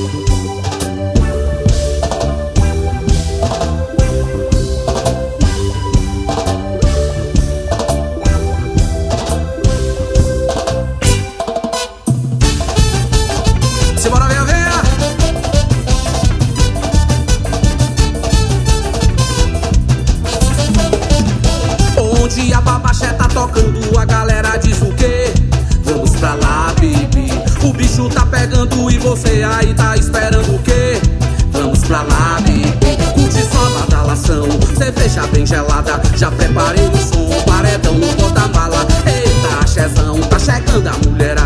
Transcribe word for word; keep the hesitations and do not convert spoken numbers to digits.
Simbora, minha veia! Onde a babaxé tá tocando, a galera diz o quê? Vamos pra lá, baby. O bicho tá pegando e você aí tá esperando o quê? Vamos pra lá, baby. Curte só a badalação, cerveja bem gelada. Já preparei o som, paredão no porta-mala. Eita, axézão, tá chegando a mulherada.